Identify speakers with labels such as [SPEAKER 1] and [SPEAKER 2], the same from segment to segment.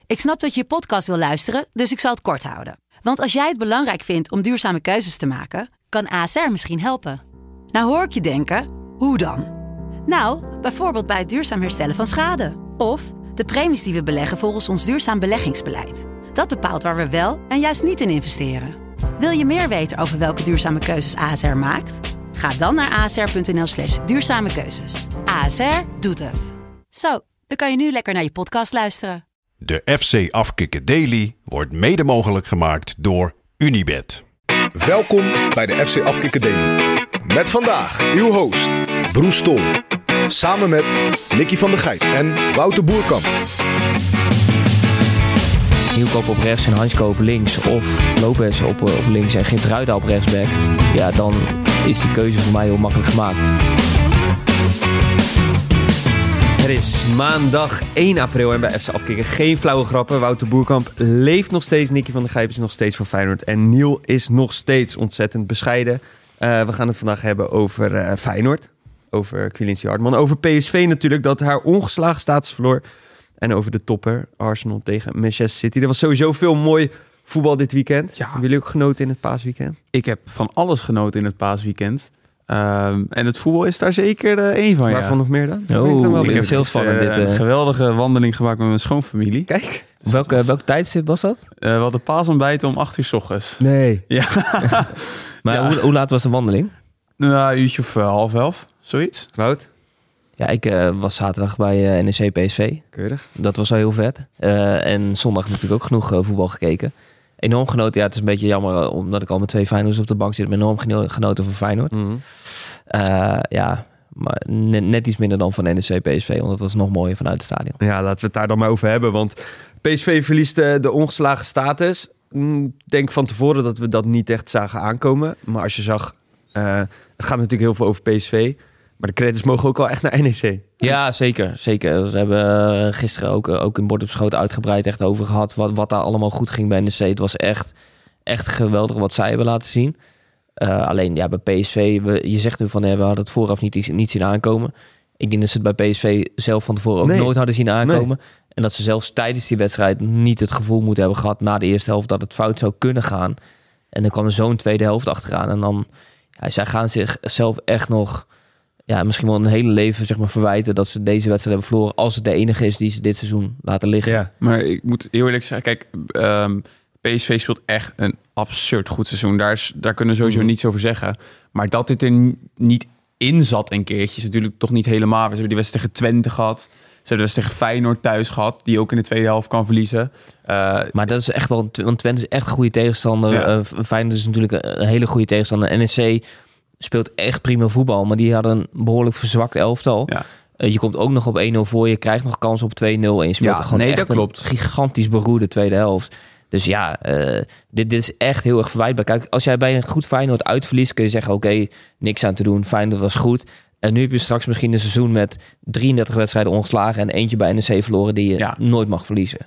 [SPEAKER 1] Ik snap dat je podcast wil luisteren, dus ik zal het kort houden. Want als jij het belangrijk vindt om duurzame keuzes te maken, kan ASR misschien helpen. Nou hoor ik je denken, hoe dan? Nou, bijvoorbeeld bij het duurzaam herstellen van schade. Of de premies die we beleggen volgens ons duurzaam beleggingsbeleid. Dat bepaalt waar we wel en juist niet in investeren. Wil je meer weten over welke duurzame keuzes ASR maakt? Ga dan naar asr.nl/duurzame keuzes. ASR doet het. Zo, dan kan je nu lekker naar je podcast luisteren.
[SPEAKER 2] De FC Afkikken Daily wordt mede mogelijk gemaakt door Unibet.
[SPEAKER 3] Welkom bij de FC Afkikken Daily. Met vandaag uw host, Broes Tol. Samen met Nicky van der Gijp en Wouter Boerkamp.
[SPEAKER 4] Nieuwkoop op rechts en Hansko op links of Lopez op links en Geertruida op rechtsback. Ja, dan is die keuze voor mij heel makkelijk gemaakt.
[SPEAKER 5] Het is maandag 1 april en bij FC Afkikken geen flauwe grappen. Wouter Boerkamp leeft nog steeds, Nicky van der Gijp is nog steeds voor Feyenoord en Niel is nog steeds ontzettend bescheiden. We gaan het vandaag hebben over Feyenoord, over Quilintje Hartman, over PSV natuurlijk dat haar ongeslagen status verloor en over de topper Arsenal tegen Manchester City. Er was sowieso veel mooi voetbal dit weekend.
[SPEAKER 6] Ja.
[SPEAKER 5] Hebben jullie ook genoten in het paasweekend?
[SPEAKER 6] Ik heb van alles genoten in het paasweekend. En het voetbal is daar zeker één van.
[SPEAKER 5] Waarvan nog meer dan?
[SPEAKER 4] Ik heb heel spannend dit.
[SPEAKER 6] Een geweldige wandeling gemaakt met mijn schoonfamilie.
[SPEAKER 5] Kijk.
[SPEAKER 4] Dus welk tijdstip was dat?
[SPEAKER 6] We hadden paasontbijt om 8 uur 's ochtends.
[SPEAKER 5] Nee.
[SPEAKER 6] Ja.
[SPEAKER 4] Maar
[SPEAKER 6] Ja.
[SPEAKER 4] hoe laat was de wandeling?
[SPEAKER 6] Nou, een uurtje of 10:30, zoiets.
[SPEAKER 5] Wout?
[SPEAKER 4] Ja, ik was zaterdag bij NEC PSV.
[SPEAKER 5] Keurig.
[SPEAKER 4] Dat was al heel vet. En zondag natuurlijk ook genoeg voetbal gekeken. Enorm genoten. Ja, het is een beetje jammer omdat ik al met 2 Feyenoorders op de bank zit. Ik ben enorm genoten van Feyenoord.
[SPEAKER 5] Mm-hmm.
[SPEAKER 4] Ja, maar net iets minder dan van NEC PSV. Want dat was nog mooier vanuit het stadion.
[SPEAKER 5] Ja, laten we het daar dan maar over hebben. Want PSV verliest de ongeslagen status. Ik denk van tevoren dat we dat niet echt zagen aankomen. Maar als je zag, het gaat natuurlijk heel veel over PSV. Maar de credits mogen ook wel echt naar NEC.
[SPEAKER 4] Ja, zeker. Zeker. We hebben gisteren ook in Bord op Schoot uitgebreid echt over gehad. Wat daar allemaal goed ging bij NEC. Het was echt geweldig wat zij hebben laten zien. Alleen ja, bij PSV, je zegt nu van we hadden het vooraf niet zien aankomen. Ik denk dat ze het bij PSV zelf van tevoren ook nooit hadden zien aankomen. Nee. En dat ze zelfs tijdens die wedstrijd niet het gevoel moeten hebben gehad na de eerste helft dat het fout zou kunnen gaan. En dan kwam er zo'n tweede helft achteraan. En dan, zij gaan zichzelf echt nog, misschien wel een hele leven verwijten dat ze deze wedstrijd hebben verloren als het de enige is die ze dit seizoen laten liggen.
[SPEAKER 6] Ja, maar ik moet heel eerlijk zeggen, kijk, PSV speelt echt een absurd goed seizoen. Daar kunnen we sowieso niets over zeggen. Maar dat dit er niet in zat een keertje is natuurlijk toch niet helemaal. We hebben die wedstrijd tegen Twente gehad. Ze hebben de wedstrijd tegen Feyenoord thuis gehad, die ook in de tweede helft kan verliezen.
[SPEAKER 4] Maar dat is echt wel, want Twente is echt een goede tegenstander. Ja. Feyenoord is natuurlijk een hele goede tegenstander. NEC speelt echt prima voetbal, maar die hadden een behoorlijk verzwakt elftal. Ja. Je komt ook nog op 1-0 voor, je krijgt nog kans op 2-0 en je speelt gewoon echt een gigantisch beroerde tweede helft. Dus ja, dit is echt heel erg verwijtbaar. Kijk, als jij bij een goed Feyenoord uitverliest, kun je zeggen, oké, niks aan te doen. Feyenoord was goed. En nu heb je straks misschien een seizoen met 33 wedstrijden ongeslagen en eentje bij NEC verloren die je nooit mag verliezen.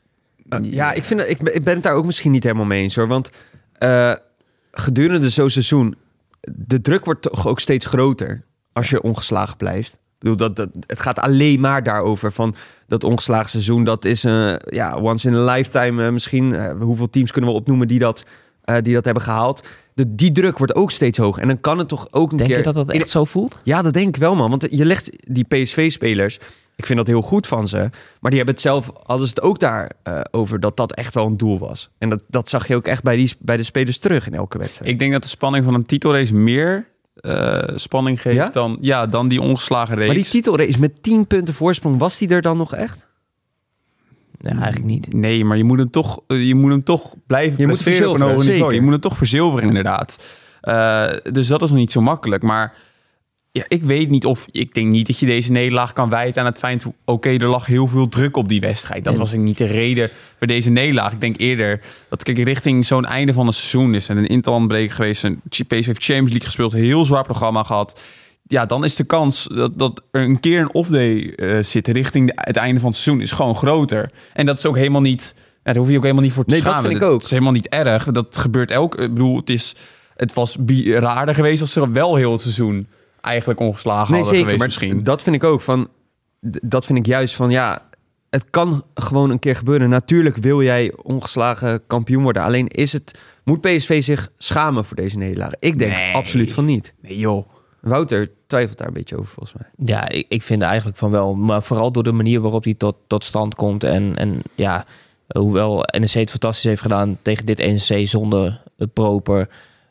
[SPEAKER 5] Ik ben het daar ook misschien niet helemaal mee eens hoor. Want gedurende zo'n seizoen, de druk wordt toch ook steeds groter als je ongeslagen blijft. Ik bedoel, het gaat alleen maar daarover van dat ongeslagen seizoen. Dat is once in a lifetime misschien. Hoeveel teams kunnen we opnoemen die dat hebben gehaald? Die druk wordt ook steeds hoger. En dan kan het toch ook een keer...
[SPEAKER 4] Denk je dat echt zo voelt?
[SPEAKER 5] Ja, dat denk ik wel, man. Want je legt die PSV-spelers... Ik vind dat heel goed van ze. Maar die hebben het zelf... Hadden ze het ook daar over dat echt wel een doel was. En dat zag je ook echt bij de spelers terug in elke wedstrijd.
[SPEAKER 6] Ik denk dat de spanning van een titelrace meer spanning geeft dan die ongeslagen race.
[SPEAKER 5] Maar die titelrace met 10 punten voorsprong... Was die er dan nog echt?
[SPEAKER 4] Ja, eigenlijk niet.
[SPEAKER 6] Nee, maar je moet hem toch blijven presteren op een hoger niveau. Je moet hem toch verzilveren, inderdaad. Dus dat is nog niet zo makkelijk. Maar ja, ik denk niet dat je deze nederlaag kan wijten aan het feit... Oké, er lag heel veel druk op die wedstrijd. Dat was niet de reden voor deze nederlaag. Ik denk eerder dat richting zo'n einde van het seizoen is... en een interlandbreek geweest, een PSV heeft Champions League gespeeld... een heel zwaar programma gehad... Ja, dan is de kans dat er een keer een off-day zit richting het einde van het seizoen is gewoon groter. En dat is ook helemaal niet... daar hoef je ook helemaal niet voor te schamen.
[SPEAKER 5] Dat vind ik ook.
[SPEAKER 6] Het is helemaal niet erg. Dat gebeurt ik bedoel, het was raarder geweest als ze wel heel het seizoen eigenlijk ongeslagen hadden geweest misschien.
[SPEAKER 5] Dat vind ik ook. Dat vind ik juist van het kan gewoon een keer gebeuren. Natuurlijk wil jij ongeslagen kampioen worden. Alleen moet PSV zich schamen voor deze nederlaag? Ik denk absoluut van niet.
[SPEAKER 6] Nee joh.
[SPEAKER 5] Wouter twijfelt daar een beetje over volgens mij.
[SPEAKER 4] Ja, ik vind eigenlijk van wel. Maar vooral door de manier waarop hij tot stand komt. En ja, hoewel NEC het fantastisch heeft gedaan tegen dit NEC zonder Proper.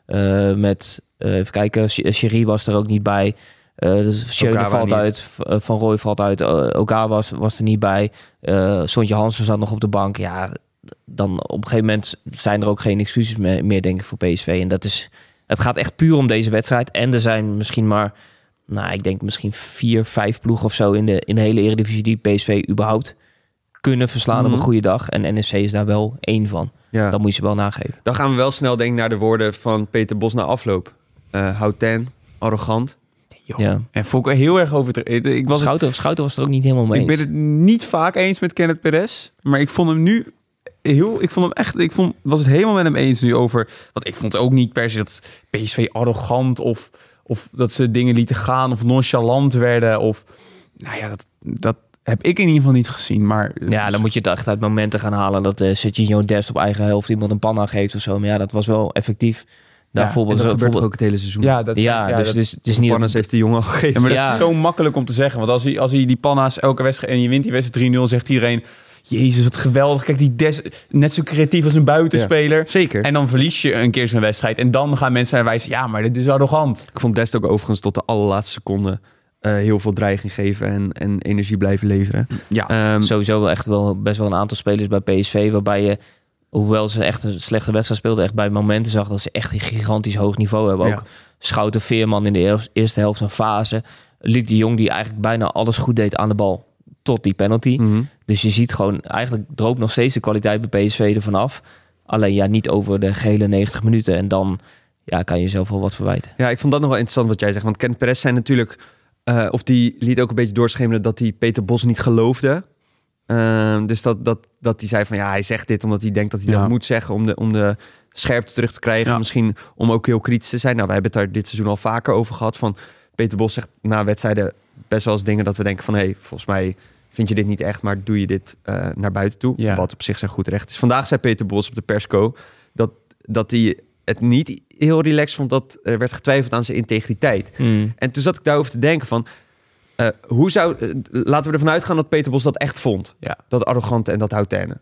[SPEAKER 4] Even kijken, Sherry was er ook niet bij. Schöne valt niet uit, Van Rooij valt uit, Oka was er niet bij. Sontje Hansen zat nog op de bank. Ja, dan op een gegeven moment zijn er ook geen excuses meer denk ik voor PSV. En het gaat echt puur om deze wedstrijd. En er zijn misschien maar, ik denk misschien 4-5 ploegen of zo in de hele Eredivisie die PSV überhaupt kunnen verslaan op een goede dag. En NEC is daar wel één van. Ja. Dat moet je ze wel nageven.
[SPEAKER 5] Dan gaan we wel snel denken naar de woorden van Peter Bos na afloop. Houten, arrogant.
[SPEAKER 6] Ja. En vond ik heel erg over
[SPEAKER 4] Schouten was er ook niet helemaal mee eens.
[SPEAKER 6] Ik ben het niet vaak eens met Kenneth Perez. Maar ik vond hem nu was het helemaal met hem eens nu over. Want ik vond ook niet per se dat PSV arrogant of dat ze dingen lieten gaan of nonchalant werden. Of dat heb ik in ieder geval niet gezien. Maar
[SPEAKER 4] ja, dan moet je het echt uit momenten gaan halen dat Serginho Dest op eigen helft iemand een panna geeft of zo. Maar ja, dat was wel effectief.
[SPEAKER 5] Dat gebeurt ook het hele seizoen.
[SPEAKER 4] Dus het is niet...
[SPEAKER 5] Panna's heeft de jongen al gegeven.
[SPEAKER 6] Ja, maar dat is zo makkelijk om te zeggen. Want als hij die panna's elke wedstrijd en je wint die wedstrijd 3-0, zegt iedereen... Jezus, wat geweldig. Kijk, die Des net zo creatief als een buitenspeler.
[SPEAKER 5] Ja, zeker.
[SPEAKER 6] En dan verlies je een keer zo'n wedstrijd. En dan gaan mensen naar wijzen, ja, maar dit is arrogant.
[SPEAKER 5] Ik vond Dest ook overigens tot de allerlaatste seconde heel veel dreiging geven en energie blijven leveren.
[SPEAKER 4] Ja, sowieso echt wel best wel een aantal spelers bij PSV... waarbij je, hoewel ze echt een slechte wedstrijd speelden... echt bij momenten zag dat ze echt een gigantisch hoog niveau hebben. Ook Schouten Veerman in de eerste helft van fase. Luc de Jong die eigenlijk bijna alles goed deed aan de bal... tot die penalty. Mm-hmm. Dus je ziet gewoon, eigenlijk droopt nog steeds de kwaliteit bij PSV ervan af. Alleen niet over de gehele 90 minuten. En dan kan je jezelf wel wat verwijten.
[SPEAKER 5] Ja, ik vond dat nog wel interessant wat jij zegt. Want Kenneth Perez zijn natuurlijk... die liet ook een beetje doorschemeren dat hij Peter Bos niet geloofde. Dus dat hij zei van hij zegt dit omdat hij denkt dat hij dat moet zeggen om de scherpte terug te krijgen. Ja. Misschien om ook heel kritisch te zijn. Nou, wij hebben het daar dit seizoen al vaker over gehad. Van Peter Bos zegt na wedstrijden best wel eens dingen dat we denken van volgens mij vind je dit niet echt, maar doe je dit naar buiten toe. Ja. Wat op zich zijn goed recht is. Vandaag zei Peter Bos op de persco dat hij het niet heel relaxed vond dat er werd getwijfeld aan zijn integriteit. En toen zat ik daarover te denken van laten we ervan uitgaan dat Peter Bos dat echt vond. Ja. Dat arrogante en dat hautaine.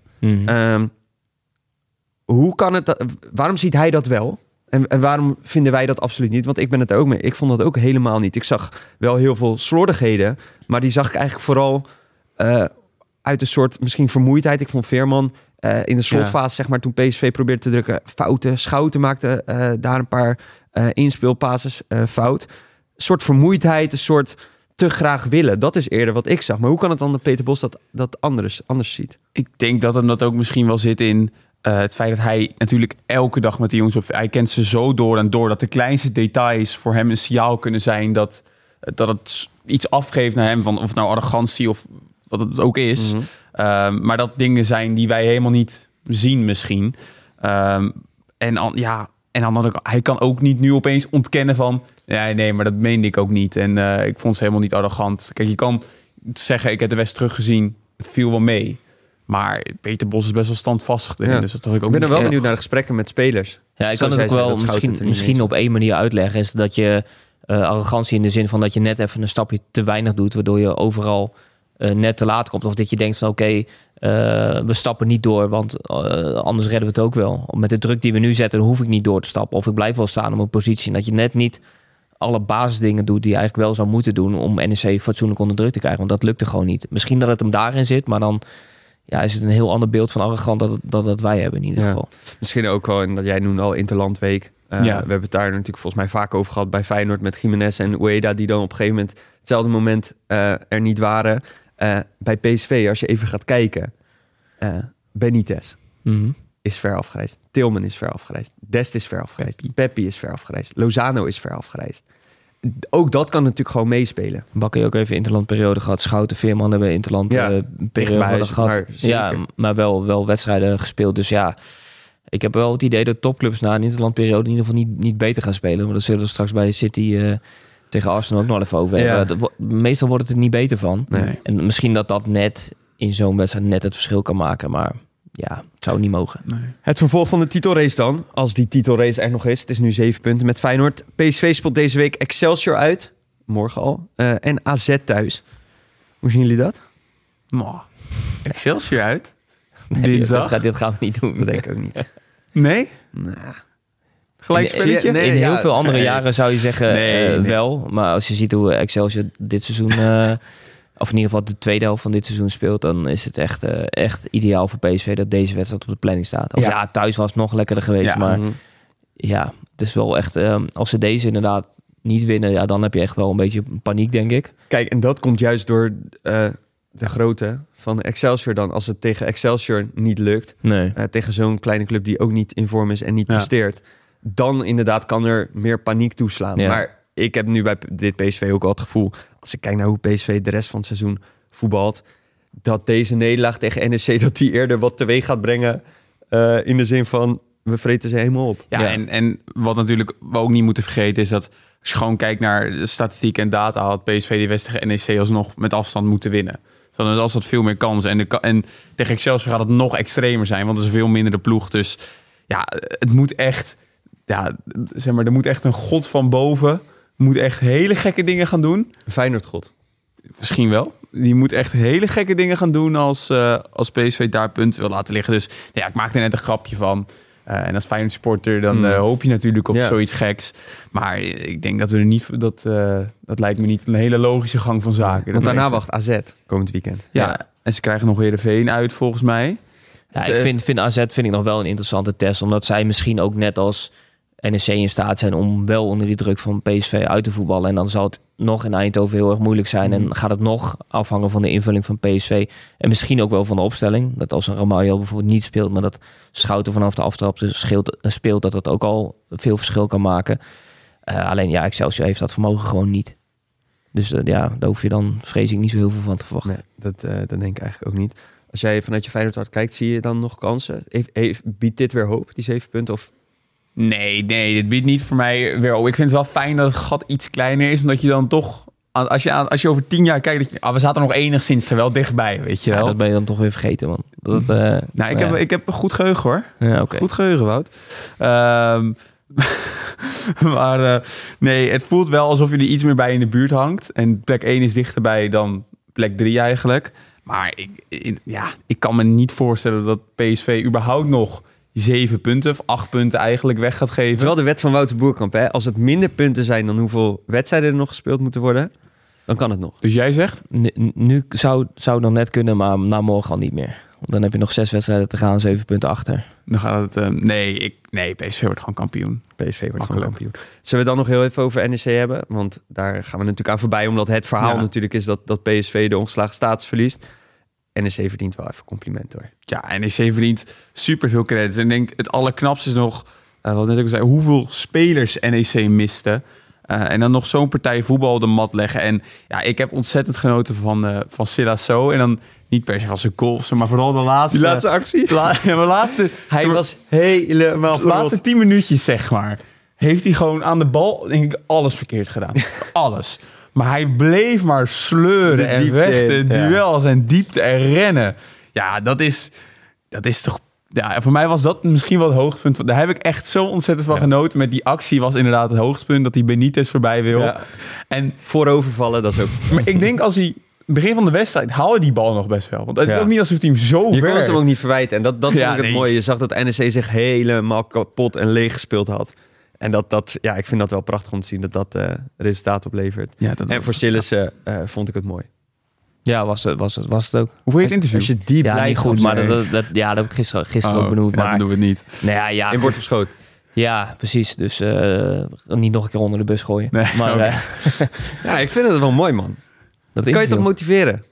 [SPEAKER 5] Hoe kan het? Waarom ziet hij dat wel? En waarom vinden wij dat absoluut niet? Want ik ben het er ook mee. Ik vond dat ook helemaal niet. Ik zag wel heel veel slordigheden, maar die zag ik eigenlijk vooral uit een soort misschien vermoeidheid. Ik vond Veerman in de slotfase, zeg maar, toen PSV probeerde te drukken, fouten. Schouten maakte daar een paar inspeelpases fout. Een soort vermoeidheid, een soort te graag willen. Dat is eerder wat ik zag. Maar hoe kan het dan dat Peter Bos dat anders ziet?
[SPEAKER 6] Ik denk dat hem dat ook misschien wel zit in het feit dat hij natuurlijk elke dag met de jongens hij kent ze zo door en door dat de kleinste details voor hem een signaal kunnen zijn dat het iets afgeeft naar hem van of het nou arrogantie of wat het ook is. Mm-hmm. Maar dat dingen zijn die wij helemaal niet zien misschien. En dan hij kan ook niet nu opeens ontkennen van nee, maar dat meende ik ook niet. En ik vond ze helemaal niet arrogant. Kijk, je kan zeggen ik heb de wedstrijd teruggezien. Het viel wel mee. Maar Peter Bos is best wel standvastig. Dus dat ik
[SPEAKER 5] ben er wel benieuwd naar de gesprekken met spelers.
[SPEAKER 4] Ja, ik kan het ook wel misschien op één manier uitleggen. Is dat je arrogantie in de zin van dat je net even een stapje te weinig doet. Waardoor je overal net te laat komt. Of dat je denkt van we stappen niet door. Want anders redden we het ook wel. Met de druk die we nu zetten hoef ik niet door te stappen. Of ik blijf wel staan op een positie. En dat je net niet alle basisdingen doet die je eigenlijk wel zou moeten doen. Om NEC fatsoenlijk onder druk te krijgen. Want dat lukte gewoon niet. Misschien dat het hem daarin zit. Maar dan is het een heel ander beeld van arrogant dat wij hebben in ieder geval.
[SPEAKER 5] Misschien ook wel, en dat jij noemde al Interlandweek. We hebben het daar natuurlijk volgens mij vaak over gehad bij Feyenoord met Jiménez en Ueda, die dan op een gegeven moment hetzelfde moment er niet waren. Bij PSV, als je even gaat kijken, Benitez is ver afgereisd. Tilman is ver afgereisd. Dest is ver afgereisd. Peppi is ver afgereisd. Lozano is ver afgereisd. Ook dat kan natuurlijk gewoon meespelen.
[SPEAKER 4] Bakker ook even interlandperiode gehad. Schouten, Veerman hebben interlandperiode gehad. Maar wel wedstrijden gespeeld. Dus ik heb wel het idee dat topclubs na een interlandperiode in ieder geval niet beter gaan spelen. Maar dat zullen we straks bij City tegen Arsenal ook nog even over hebben. Meestal wordt het er niet beter van. Nee. En misschien dat net in zo'n wedstrijd net het verschil kan maken. Maar ja, het zou niet mogen.
[SPEAKER 5] Nee. Het vervolg van de titelrace dan, als die titelrace er nog is. Het is nu 7 punten met Feyenoord. PSV speelt deze week Excelsior uit, morgen al. En AZ thuis. Hoe zien jullie dat?
[SPEAKER 6] Excelsior uit?
[SPEAKER 4] Dinsdag? Dit gaan we niet doen.
[SPEAKER 5] Dat denk ik ook niet.
[SPEAKER 6] Nee?
[SPEAKER 5] Nou...
[SPEAKER 6] Gelijkspelletje?
[SPEAKER 4] In heel veel andere jaren zou je zeggen wel. Maar als je ziet hoe Excelsior dit seizoen... of in ieder geval de tweede helft van dit seizoen speelt... dan is het echt ideaal voor PSV dat deze wedstrijd op de planning staat. Of thuis was het nog lekkerder geweest. Maar ja, het is wel echt... als ze deze inderdaad niet winnen... dan heb je echt wel een beetje paniek, denk ik.
[SPEAKER 5] Kijk, en dat komt juist door de grootte van Excelsior dan. Als het tegen Excelsior niet lukt... tegen zo'n kleine club die ook niet in vorm is en niet presteert... dan inderdaad kan er meer paniek toeslaan. Ja. Maar ik heb nu bij dit PSV ook al het gevoel... als ik kijk naar hoe PSV de rest van het seizoen voetbalt... dat deze nederlaag tegen NEC... dat die eerder wat teweeg gaat brengen... in de zin van, we vreten ze helemaal op.
[SPEAKER 6] Ja. En wat natuurlijk we ook niet moeten vergeten... is dat als je gewoon kijkt naar de statistiek en data... had PSV die wedstrijd tegen NEC alsnog met afstand moeten winnen. Dan is altijd veel meer kansen. En tegen Excelsior gaat het nog extremer zijn... want het is een veel mindere ploeg. Dus ja, het moet echt... Ja, zeg maar, er moet echt een god van boven... moet echt hele gekke dingen gaan doen.
[SPEAKER 5] Feyenoord-god.
[SPEAKER 6] Misschien wel. Die moet echt hele gekke dingen gaan doen... als PSV daar punten wil laten liggen. Dus ja, ik maakte net een grapje van. En als Feyenoord supporter... dan hoop je natuurlijk op zoiets geks. Maar ik denk dat we er niet... Dat lijkt me niet een hele logische gang van zaken.
[SPEAKER 5] Want daarna wacht AZ komend weekend.
[SPEAKER 6] Ja, en ze krijgen nog Heerenveen uit volgens mij.
[SPEAKER 4] Ja, ik vind AZ vind ik nog wel een interessante test. Omdat zij misschien ook net als... NEC in staat zijn om wel onder die druk van PSV uit te voetballen. En dan zal het nog in Eindhoven heel erg moeilijk zijn. En gaat het nog afhangen van de invulling van PSV. En misschien ook wel van de opstelling. Dat als een Ramaljo bijvoorbeeld niet speelt... maar dat Schouten vanaf de aftrap speelt... dat ook al veel verschil kan maken. Alleen Excelsior heeft dat vermogen gewoon niet. Dus daar hoef je dan vrees ik niet zo heel veel van te verwachten.
[SPEAKER 5] Nee, dat denk ik eigenlijk ook niet. Als jij vanuit je Feyenoord kijkt, zie je dan nog kansen? Biedt dit weer hoop, die 7 punten? Of...
[SPEAKER 6] Nee, dit biedt niet voor mij weer op. Ik vind het wel fijn dat het gat iets kleiner is. Omdat je dan toch... Als je over 10 jaar kijkt... we zaten nog enigszins er wel dichtbij, weet je wel.
[SPEAKER 4] Ja, dat ben je dan toch weer vergeten, man.
[SPEAKER 6] Ik heb een goed geheugen, hoor.
[SPEAKER 4] Ja, okay.
[SPEAKER 6] Goed geheugen, Wout. Maar nee, het voelt wel alsof je er iets meer bij in de buurt hangt. En plek 1 is dichterbij dan plek 3 eigenlijk. Maar ik kan me niet voorstellen dat PSV überhaupt nog... 7 punten of 8 punten eigenlijk weg gaat geven.
[SPEAKER 5] Het is wel de wet van Wouter Boerkamp. Hè? Als het minder punten zijn dan hoeveel wedstrijden er nog gespeeld moeten worden, dan kan het nog.
[SPEAKER 6] Dus jij zegt?
[SPEAKER 4] Nu zou dan net kunnen, maar na morgen al niet meer. Dan heb je nog 6 wedstrijden te gaan, 7 punten achter.
[SPEAKER 6] Dan gaat het... Nee, PSV wordt gewoon kampioen.
[SPEAKER 5] PSV wordt gewoon kampioen. Zullen we dan nog heel even over NEC hebben? Want daar gaan we natuurlijk aan voorbij, omdat het verhaal natuurlijk is dat PSV de ongeslagen status verliest. NEC verdient wel even compliment, hoor.
[SPEAKER 6] Ja, NEC verdient superveel credits. En ik denk, het allerknapste is nog... wat net ook zei, hoeveel spelers NEC miste. En dan nog zo'n partij voetbal op de mat leggen. En ja, ik heb ontzettend genoten van Silasso. En dan niet per se van zijn goals, maar vooral de laatste...
[SPEAKER 5] Die laatste actie? Hij was helemaal
[SPEAKER 6] de laatste 10 minuutjes, zeg maar. Heeft hij gewoon aan de bal, denk ik, alles verkeerd gedaan. Alles. Maar hij bleef maar sleuren en vechten, duels en diepte en rennen. Ja, dat is toch... Ja, voor mij was dat misschien wel het hoogtepunt. Daar heb ik echt zo ontzettend van genoten. Met die actie was inderdaad het hoogtepunt dat hij Benitez voorbij wil.
[SPEAKER 5] Ja.
[SPEAKER 6] En
[SPEAKER 5] voorovervallen, dat is ook...
[SPEAKER 6] Maar ik denk als hij... Begin van de wedstrijd haalde die bal nog best wel. Want het is ook niet alsof hij hem zo ver...
[SPEAKER 5] Je kon het hem ook niet verwijten. En dat vond ik het mooie. Je zag dat NEC zich helemaal kapot en leeg gespeeld had. En ik vind dat wel prachtig om te zien dat resultaat oplevert. Ja, en voor Sillissen vond ik het mooi.
[SPEAKER 4] Ja, was het ook.
[SPEAKER 6] Hoe vond je het interview?
[SPEAKER 5] Als je die
[SPEAKER 4] blijft
[SPEAKER 5] niet
[SPEAKER 4] goed, maar dat heb ik gisteren ook benoemd. Maar
[SPEAKER 6] dan doen we het niet.
[SPEAKER 4] Nou ja,
[SPEAKER 5] in bord op schoot.
[SPEAKER 4] Ja, precies. Dus niet nog een keer onder de bus gooien. Nee, maar,
[SPEAKER 5] ja, ik vind het wel mooi, man. Dat kan je toch motiveren?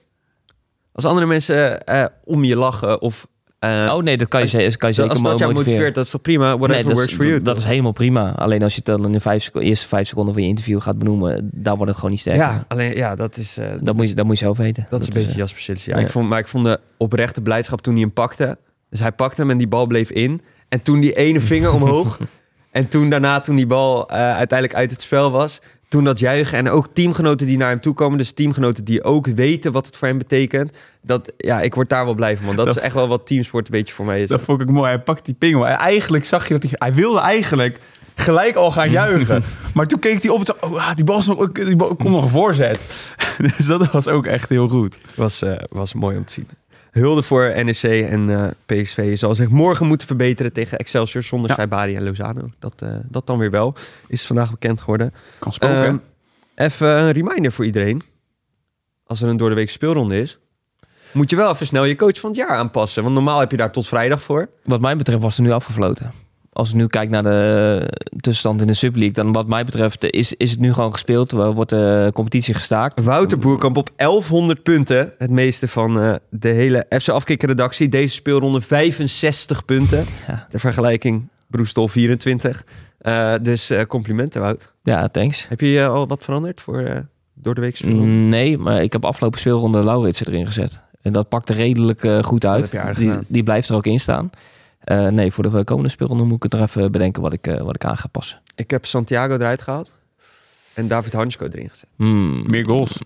[SPEAKER 5] Als andere mensen om je lachen of...
[SPEAKER 4] dat kan je zeker motiveren.
[SPEAKER 5] Als dat jou motiveert, dat is toch prima? Whatever works for you.
[SPEAKER 4] Dat is helemaal prima. Alleen als je het dan in de eerste 5 seconden van je interview gaat benoemen, daar wordt het gewoon niet sterker.
[SPEAKER 5] Ja, alleen dat is...
[SPEAKER 4] dat moet je zelf weten.
[SPEAKER 5] Dat is een beetje Jasper Sillissen. Ja. Ik vond de oprechte blijdschap toen hij hem pakte. Dus hij pakte hem en die bal bleef in. En toen die ene vinger omhoog. En toen daarna, toen die bal uiteindelijk uit het spel was... Toen dat juichen en ook teamgenoten die naar hem toe komen. Dus teamgenoten die ook weten wat het voor hem betekent. ik word daar wel blij van, man. Dat is echt wel wat teamsport een beetje voor mij is.
[SPEAKER 6] Dat vond ik mooi. Hij pakt die pingel. En eigenlijk zag je dat hij wilde eigenlijk gelijk al gaan juichen. Maar toen keek hij op en dacht, die bal komt nog een voorzet. Dus dat was ook echt heel goed.
[SPEAKER 5] Was mooi om te zien. Hulde voor NEC en PSV zal zich morgen moeten verbeteren tegen Excelsior zonder Saibari en Lozano. Dat dan weer wel. Is vandaag bekend geworden.
[SPEAKER 6] Kan spoken.
[SPEAKER 5] Even een reminder voor iedereen. Als er een doordeweekse speelronde is, moet je wel even snel je coach van het jaar aanpassen. Want normaal heb je daar tot vrijdag voor.
[SPEAKER 4] Wat mij betreft was er nu afgefloten. Als ik nu kijk naar de tussenstand in de Subleague, dan wat mij betreft is het nu gewoon gespeeld. Wordt de competitie gestaakt.
[SPEAKER 5] Wouter Boerkamp op 1100 punten. Het meeste van de hele FC Afkikken-redactie. Deze speelronde 65 punten. Ja. Ter vergelijking Broestol 24. Dus complimenten, Wout.
[SPEAKER 4] Ja, thanks.
[SPEAKER 5] Heb je al wat veranderd voor door de week speelronde?
[SPEAKER 4] Nee, maar ik heb afgelopen speelronde Lauritsen erin gezet. En dat pakte redelijk goed uit. Die blijft er ook in staan. Nee, voor de komende speelronde moet ik er even bedenken wat ik aan ga passen. Ik heb
[SPEAKER 5] Santiago eruit gehaald en David Hansko erin gezet.
[SPEAKER 6] Meer goals.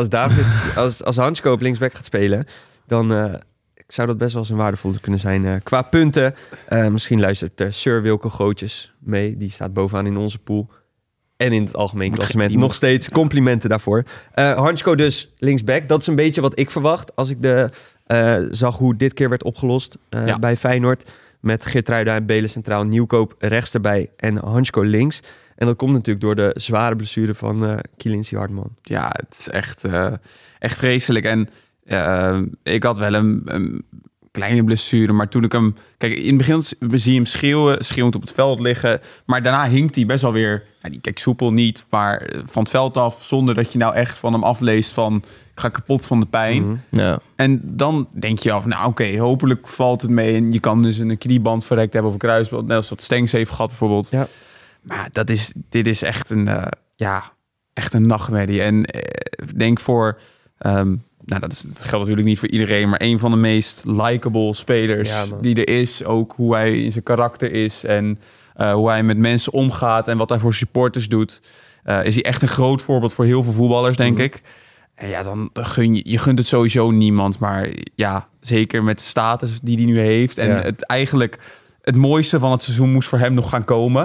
[SPEAKER 5] Als Hansko op linksback gaat spelen, dan zou dat best wel eens een waardevolle kunnen zijn. Qua punten, misschien luistert Sir Wilco Gootjes mee. Die staat bovenaan in onze pool. En in het algemeen klassement nog steeds complimenten daarvoor. Hansko dus linksback. Dat is een beetje wat ik verwacht als ik zag hoe dit keer werd opgelost bij Feyenoord. Met Geertruida en Belen centraal, Nieuwkoop rechts erbij en Hansko links. En dat komt natuurlijk door de zware blessure van Kielinci Hartman.
[SPEAKER 6] Ja, het is echt vreselijk. En ik had wel een kleine blessure, maar toen ik hem... Kijk, in het begin zie je hem schreeuwend op het veld liggen. Maar daarna hinkt hij best wel weer... Kijk, soepel niet, maar van het veld af... zonder dat je nou echt van hem afleest van... ik ga kapot van de pijn.
[SPEAKER 5] Mm-hmm.
[SPEAKER 4] Ja.
[SPEAKER 6] En dan denk je af, oké, hopelijk valt het mee... en je kan dus een knieband verrekt hebben of een kruisband... net als wat Stenks heeft gehad bijvoorbeeld.
[SPEAKER 5] Ja.
[SPEAKER 6] Maar dit is echt echt een nachtmerrie. En ik denk voor... dat geldt natuurlijk niet voor iedereen... maar een van de meest likable spelers die er is. Ook hoe hij in zijn karakter is... en hoe hij met mensen omgaat... en wat hij voor supporters doet... is hij echt een groot voorbeeld voor heel veel voetballers, denk ik. En ja, dan gun je gunt het sowieso niemand. Maar ja, zeker met de status die hij nu heeft... en het mooiste van het seizoen moest voor hem nog gaan komen.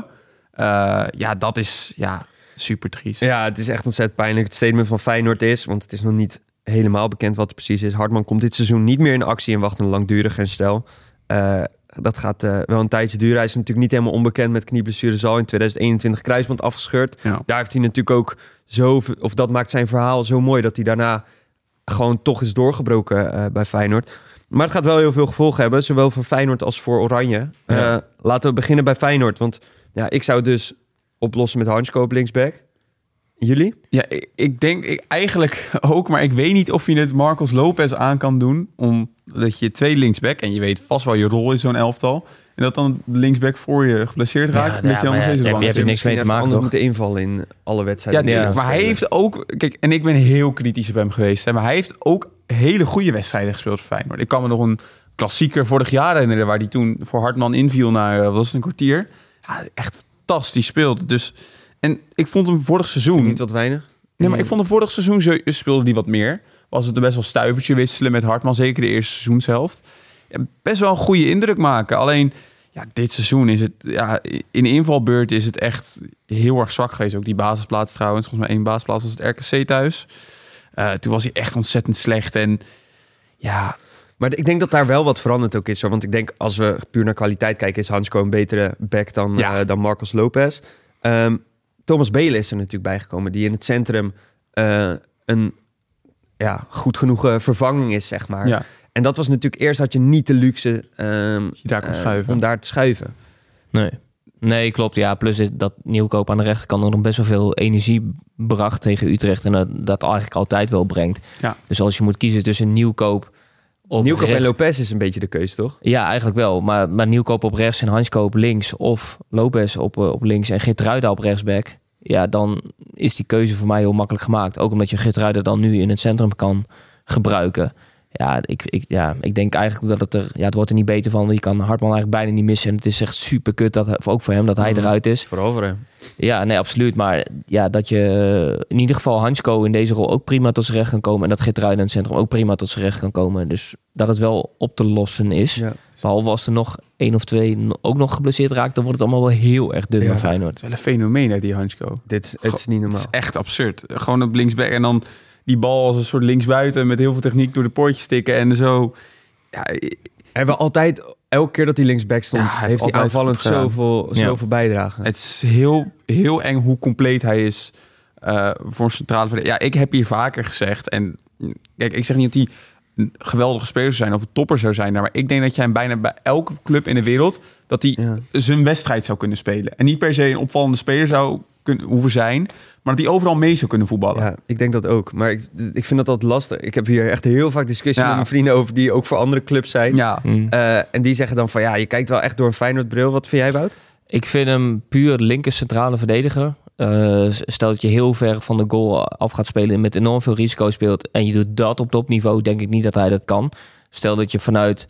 [SPEAKER 6] Dat is super triest.
[SPEAKER 5] Ja, het is echt ontzettend pijnlijk. Het statement van Feyenoord is... want het is nog niet helemaal bekend wat het precies is. Hartman komt dit seizoen niet meer in actie... en wacht een langdurig herstel. Dat gaat wel een tijdje duren. Hij is natuurlijk niet helemaal onbekend met knieblessures. Al in 2021 kruisband afgescheurd.
[SPEAKER 6] Ja.
[SPEAKER 5] Daar heeft hij natuurlijk ook dat maakt zijn verhaal zo mooi... dat hij daarna gewoon toch is doorgebroken bij Feyenoord. Maar het gaat wel heel veel gevolgen hebben. Zowel voor Feyenoord als voor Oranje. Laten we beginnen bij Feyenoord. Want ik zou dus oplossen met Hansko op linksback. Jullie?
[SPEAKER 6] Ja, ik denk eigenlijk ook, maar ik weet niet of je het Marcos Lopez aan kan doen. Omdat je 2 linksback, en je weet vast wel je rol in zo'n elftal. En dat dan de linksback voor je geblesseerd raakt.
[SPEAKER 4] Daar heb je niks mee te maken, toch?
[SPEAKER 5] Moeten invallen in alle wedstrijden.
[SPEAKER 6] Ja, maar hij heeft ook... Kijk, en ik ben heel kritisch op hem geweest. Maar hij heeft ook hele goede wedstrijden gespeeld voor Feyenoord. Ik kan me nog een klassieker vorig jaar herinneren... waar hij toen voor Hartman inviel na een kwartier. Ja, echt fantastisch speelde. Dus... En ik vond hem vorig seizoen...
[SPEAKER 5] Niet wat weinig?
[SPEAKER 6] Nee, maar ik vond hem vorig seizoen speelde hij wat meer. Was het een best wel stuivertje wisselen met Hartman. Zeker de eerste seizoenshelft. Ja, best wel een goede indruk maken. Alleen, dit seizoen is het... Ja, in de invalbeurt is het echt heel erg zwak geweest. Ook die basisplaats trouwens. Volgens mij 1 basisplaats was het RKC thuis. Toen was hij echt ontzettend slecht. En ja...
[SPEAKER 5] Maar ik denk dat daar wel wat veranderd ook is. Hoor. Want ik denk, als we puur naar kwaliteit kijken... is Hansko een betere back dan Marcos Lopez. Thomas Belen is er natuurlijk bijgekomen... die in het centrum een goed genoeg vervanging is, zeg maar.
[SPEAKER 6] Ja.
[SPEAKER 5] En dat was natuurlijk... Eerst had je niet de luxe om daar te schuiven.
[SPEAKER 4] Nee, klopt. Ja, plus dat Nieuwkoop aan de rechterkant nog best wel veel energie bracht tegen Utrecht. En dat eigenlijk altijd wel brengt. Ja. Dus als je moet kiezen tussen Nieuwkoop
[SPEAKER 5] en Lopez is een beetje de keuze, toch?
[SPEAKER 4] Ja, eigenlijk wel. Maar Nieuwkoop op rechts en Hansko op links... of Lopez op links en Geertruida op rechtsback... ja, dan is die keuze voor mij heel makkelijk gemaakt. Ook omdat je Geertruida dan nu in het centrum kan gebruiken. Ik denk eigenlijk dat het wordt er niet beter van. Je kan Hartman eigenlijk bijna niet missen. En het is echt super kut, ook voor hem, dat hij eruit is.
[SPEAKER 5] Vooral voor hem.
[SPEAKER 4] Ja, nee, absoluut. Maar dat je in ieder geval Hansko in deze rol ook prima tot zijn recht kan komen. En dat Geertruiden in het centrum ook prima tot zijn recht kan komen. Dus dat het wel op te lossen is. Ja. Behalve als er nog 1 of 2 ook nog geblesseerd raakt, dan wordt het allemaal wel heel erg dun bij Feyenoord.
[SPEAKER 6] Het is wel een fenomeen, hè, die Hansko.
[SPEAKER 5] Het is niet normaal.
[SPEAKER 6] Het is echt absurd. Gewoon op linksback en dan die bal als een soort linksbuiten met heel veel techniek door de poortjes stikken en zo. Ja,
[SPEAKER 5] hebben we altijd, elke keer dat hij linksback stond, heeft hij aanvallend zoveel bijdragen.
[SPEAKER 6] Het is heel, heel eng hoe compleet hij is voor een centrale verdediger. Ja, ik heb hier vaker gezegd, en kijk, ik zeg niet dat hij een geweldige speler zou zijn of een topper zou zijn, maar ik denk dat jij hem bijna bij elke club in de wereld, dat hij zijn wedstrijd zou kunnen spelen. En niet per se een opvallende speler zou hoeven zijn, maar dat hij overal mee zou kunnen voetballen.
[SPEAKER 5] Ja, ik denk dat ook. Maar ik vind dat altijd lastig. Ik heb hier echt heel vaak discussies met mijn vrienden over die ook voor andere clubs zijn. Ja. En die zeggen dan van je kijkt wel echt door een Feyenoord-bril. Wat vind jij, Wout?
[SPEAKER 4] Ik vind hem puur linker centrale verdediger. Stel dat je heel ver van de goal af gaat spelen en met enorm veel risico speelt en je doet dat op topniveau, denk ik niet dat hij dat kan. Stel dat je vanuit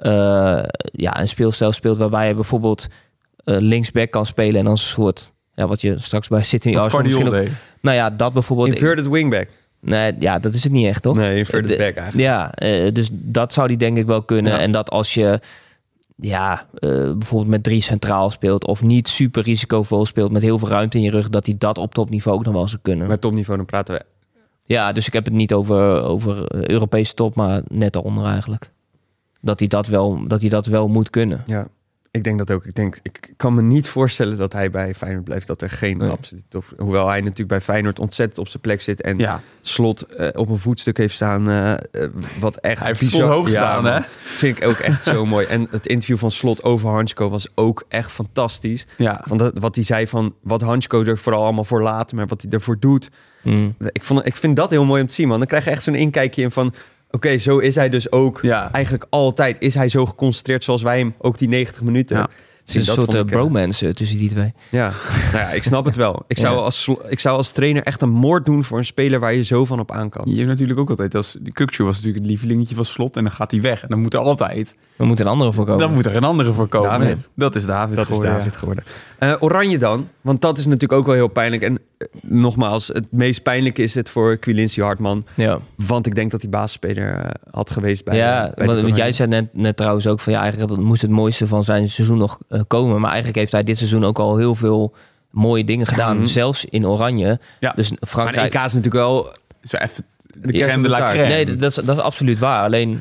[SPEAKER 4] een speelstijl speelt waarbij je bijvoorbeeld linksback kan spelen en dan een soort wat je straks bij City misschien ook. Nou ja, dat bijvoorbeeld.
[SPEAKER 5] Inverted wingback.
[SPEAKER 4] Nee, dat is het niet echt, toch?
[SPEAKER 5] Nee, inverted back eigenlijk.
[SPEAKER 4] Ja, dus dat zou die denk ik wel kunnen. Ja. En dat als je bijvoorbeeld met 3 centraal speelt of niet super risicovol speelt met heel veel ruimte in je rug, dat hij dat op topniveau ook nog wel zou kunnen.
[SPEAKER 5] Maar topniveau, dan praten we.
[SPEAKER 4] Ja, dus ik heb het niet over Europese top, maar net daaronder eigenlijk. Dat hij dat wel moet kunnen.
[SPEAKER 5] Ja. Ik denk dat ook. Ik kan me niet voorstellen dat hij bij Feyenoord blijft. Dat er geen absoluut top. Hoewel hij natuurlijk bij Feyenoord ontzettend op zijn plek zit. En Slot op een voetstuk heeft staan. Wat echt...
[SPEAKER 6] Hij heeft Slot hoog staan, hè?
[SPEAKER 5] Vind ik ook echt zo mooi. En het interview van Slot over Hansko was ook echt fantastisch. Ja. Wat hij zei van wat Hansko er vooral allemaal voor laat. Maar wat hij ervoor doet. Ik vind dat heel mooi om te zien, man. Dan krijg je echt zo'n inkijkje in van... Oké, zo is hij dus ook eigenlijk altijd. Is hij zo geconcentreerd zoals wij hem ook die 90 minuten... Ja.
[SPEAKER 4] Het is een soort bromance tussen die twee.
[SPEAKER 5] Ja, ik snap het wel. Ik zou als trainer echt een moord doen voor een speler waar je zo van op aan kan.
[SPEAKER 6] Je hebt natuurlijk ook altijd... Kukçu was natuurlijk het lievelingetje van Slot en dan gaat hij weg. En dan moet er altijd...
[SPEAKER 4] Dan moet er een andere voorkomen.
[SPEAKER 6] Dan moet er een andere voorkomen.
[SPEAKER 5] David.
[SPEAKER 6] Dat is David geworden.
[SPEAKER 5] Oranje dan, want dat is natuurlijk ook wel heel pijnlijk. En nogmaals, het meest pijnlijke is het voor Quilintje Hartman. Ja. Want ik denk dat hij basisspeler had geweest bij
[SPEAKER 4] want jij zei net trouwens ook van eigenlijk dat moest het mooiste van zijn seizoen nog komen. Maar eigenlijk heeft hij dit seizoen ook al heel veel mooie dingen gedaan. Zelfs in Oranje. Ja. Dus Frankrijk...
[SPEAKER 5] Maar de EK is natuurlijk wel...
[SPEAKER 6] Zo even de crème de la crème.
[SPEAKER 4] Nee, dat is absoluut waar. Alleen,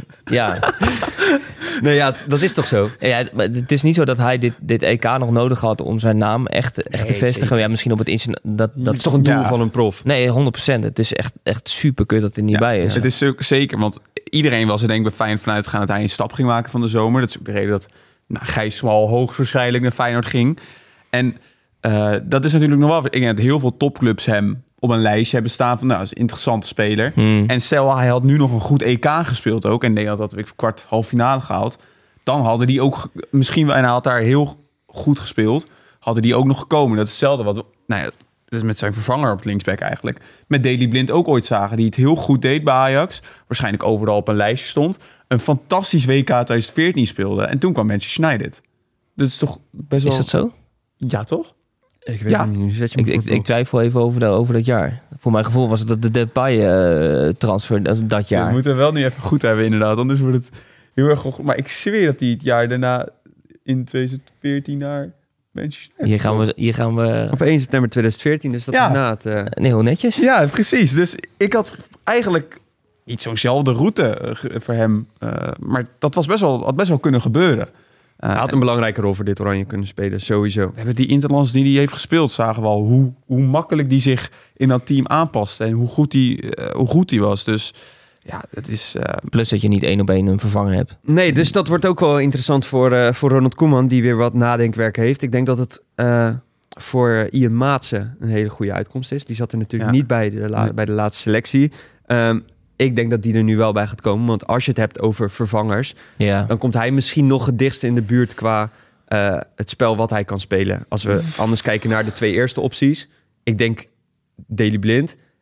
[SPEAKER 5] nee, dat is toch zo?
[SPEAKER 4] Ja, maar het is niet zo dat hij dit EK nog nodig had om zijn naam echt te vestigen. Ja, misschien op het internet. Dat
[SPEAKER 5] is toch een doel van een prof?
[SPEAKER 4] Nee, 100%. Het is echt super kut dat hij niet bij is.
[SPEAKER 6] Het is zeker, want iedereen was er denk ik bij Feyenoord vanuit gegaan dat hij een stap ging maken van de zomer. Dat is ook de reden dat Gijs Smal hoogstwaarschijnlijk naar Feyenoord ging. En dat is natuurlijk nog wel... Ik denk dat heel veel topclubs hem op een lijstje hebben staan van... dat is een interessante speler. En stel, hij had nu nog een goed EK gespeeld ook... en Nederland had ik halve finale gehaald... dan hadden die ook misschien... en hij had daar heel goed gespeeld... hadden die ook nog gekomen. Dat is hetzelfde wat... dat is met zijn vervanger op linksback eigenlijk... met Daley Blind ook ooit zagen... die het heel goed deed bij Ajax... waarschijnlijk overal op een lijstje stond... een fantastisch WK 2014 speelde... en toen kwam Manchester United. Dat is toch best wel...
[SPEAKER 4] Is dat zo?
[SPEAKER 6] Ja, toch?
[SPEAKER 5] Ik weet het niet.
[SPEAKER 4] Ik twijfel even over dat jaar. Voor mijn gevoel was het de Depay-transfer dat jaar.
[SPEAKER 6] We moeten wel nu even goed hebben inderdaad. Anders wordt het heel erg... Maar ik zweer dat hij het jaar daarna in 2014 naar Manchester United...
[SPEAKER 4] Hier gaan we...
[SPEAKER 5] Op 1 september 2014, dus dat is na het...
[SPEAKER 4] heel netjes.
[SPEAKER 6] Ja, precies. Dus ik had eigenlijk niet zo'nzelfde route voor hem. Maar dat had best wel kunnen gebeuren.
[SPEAKER 5] Hij had een belangrijke rol voor dit Oranje kunnen spelen, sowieso.
[SPEAKER 6] We hebben die interlands die hij heeft gespeeld, zagen we al hoe makkelijk die zich in dat team aanpaste en hoe goed die was. Dus ja, dat is...
[SPEAKER 4] Plus dat je niet 1-op-1 een vervanger hebt.
[SPEAKER 5] Nee, dus dat wordt ook wel interessant voor Ronald Koeman, die weer wat nadenkwerk heeft. Ik denk dat het voor Ian Maatsen een hele goede uitkomst is. Die zat er natuurlijk niet bij de laatste selectie. Ik denk dat die er nu wel bij gaat komen. Want als je het hebt over vervangers... dan komt hij misschien nog het dichtst in de buurt... qua het spel wat hij kan spelen. Als we anders kijken naar de 2 eerste opties... ik denk Daley Blind...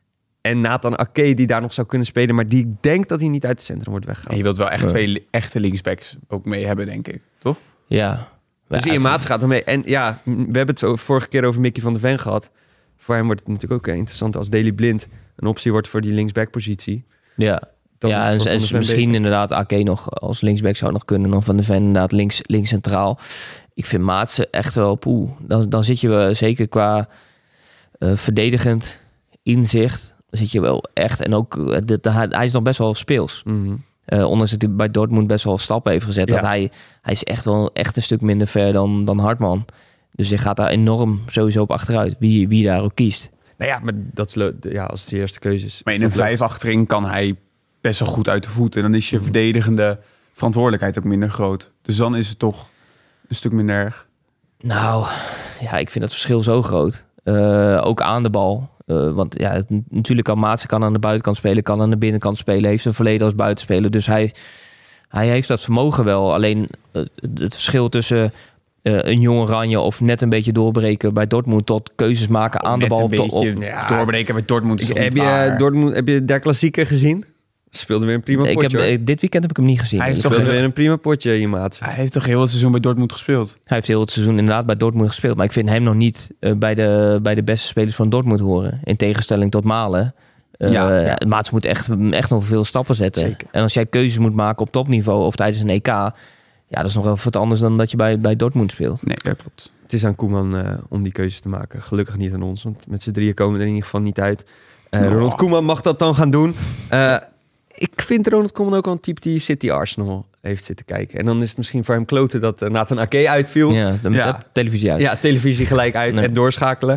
[SPEAKER 5] En Nathan Ake die daar nog zou kunnen spelen. Maar die denkt dat hij niet uit het centrum wordt weggehaald.
[SPEAKER 6] En je wilt wel echt 2 echte linksbacks ook mee hebben, denk ik. Toch?
[SPEAKER 4] Ja.
[SPEAKER 5] Dus Ian Maatsen gaat er mee. En ja, we hebben het zo vorige keer over Mickey van der Ven gehad. Voor hem wordt het natuurlijk ook interessant als Daley Blind een optie wordt voor die linksback-positie.
[SPEAKER 4] Ja, en misschien inderdaad Ake nog als linksback zou nog kunnen. Dan Van der Ven inderdaad links centraal. Ik vind Maatsen echt wel Dan zit je zeker qua verdedigend inzicht. Dan zit je wel echt. En ook, hij is nog best wel speels.
[SPEAKER 5] Mm-hmm.
[SPEAKER 4] Ondanks dat hij bij Dortmund best wel stappen heeft gezet. Dat hij is echt wel echt een stuk minder ver dan Hartman. Dus je gaat daar enorm sowieso op achteruit. Wie daar ook kiest.
[SPEAKER 5] Nou ja, maar dat is leuk. Ja, als het de eerste keuze is.
[SPEAKER 6] Maar in een 5 achterin kan hij best wel goed uit de voet. En dan is je verdedigende verantwoordelijkheid ook minder groot. Dus dan is het toch een stuk minder erg.
[SPEAKER 4] Nou, ja, ik vind het verschil zo groot. Ook aan de bal. Want ja, natuurlijk kan Maatsen aan de buitenkant spelen, kan aan de binnenkant spelen, heeft een verleden als buitenspeler. Dus hij heeft dat vermogen wel. Alleen het verschil tussen een jong Oranje of net een beetje doorbreken bij Dortmund tot keuzes maken aan de bal.
[SPEAKER 6] Doorbreken bij Dortmund.
[SPEAKER 5] Heb je daar klassieker gezien? Speelde weer een prima potje.
[SPEAKER 4] Dit weekend heb ik hem niet gezien.
[SPEAKER 5] Hij heeft toch weer een prima potje, je maat.
[SPEAKER 6] Hij heeft toch heel het seizoen bij Dortmund gespeeld?
[SPEAKER 4] Hij heeft heel het seizoen inderdaad bij Dortmund gespeeld. Maar ik vind hem nog niet bij de beste spelers van Dortmund horen. In tegenstelling tot Malen. Maats moet echt nog veel stappen zetten.
[SPEAKER 5] Zeker.
[SPEAKER 4] En als jij keuzes moet maken op topniveau of tijdens een EK... ja, dat is nog wel wat anders dan dat je bij Dortmund speelt.
[SPEAKER 6] Nee, dat klopt.
[SPEAKER 5] Het is aan Koeman om die keuzes te maken. Gelukkig niet aan ons, want met z'n drieën komen we er in ieder geval niet uit. Ronald Koeman mag dat dan gaan doen. Ik vind Ronald Koeman ook al een type die City Arsenal heeft zitten kijken. En dan is het misschien voor hem kloten dat Nathan Ake uitviel.
[SPEAKER 4] Ja, televisie uit.
[SPEAKER 5] Ja, televisie gelijk uit en doorschakelen.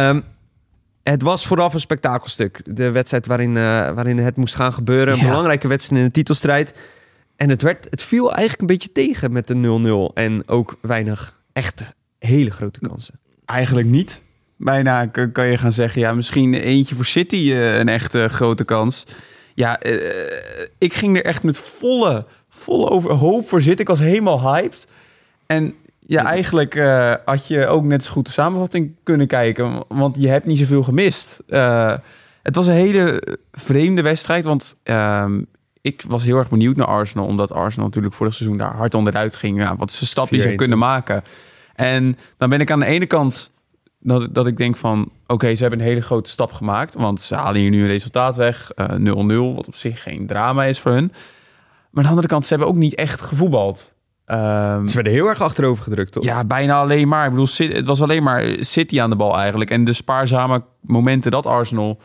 [SPEAKER 5] Het was vooraf een spektakelstuk. De wedstrijd waarin het moest gaan gebeuren. Een belangrijke wedstrijd in de titelstrijd. En het viel eigenlijk een beetje tegen met de 0-0. En ook weinig echte hele grote kansen.
[SPEAKER 6] Eigenlijk niet. Bijna kan je gaan zeggen, ja, misschien eentje voor City een echte grote kans. Ja, ik ging er echt met volle hoop voor zitten. Ik was helemaal hyped. En ja, eigenlijk had je ook net zo goed de samenvatting kunnen kijken. Want je hebt niet zoveel gemist. Het was een hele vreemde wedstrijd. Want ik was heel erg benieuwd naar Arsenal. Omdat Arsenal natuurlijk vorig seizoen daar hard onderuit ging. Ja, wat ze stapjes ze kunnen maken. En dan ben ik aan de ene kant dat ik denk van... Oké, ze hebben een hele grote stap gemaakt. Want ze halen hier nu een resultaat weg. 0-0, wat op zich geen drama is voor hun. Maar aan de andere kant, ze hebben ook niet echt gevoetbald.
[SPEAKER 5] Ze werden heel erg achterover gedrukt, toch?
[SPEAKER 6] Ja, bijna alleen maar. Ik bedoel, het was alleen maar City aan de bal eigenlijk. En de spaarzame momenten dat Arsenal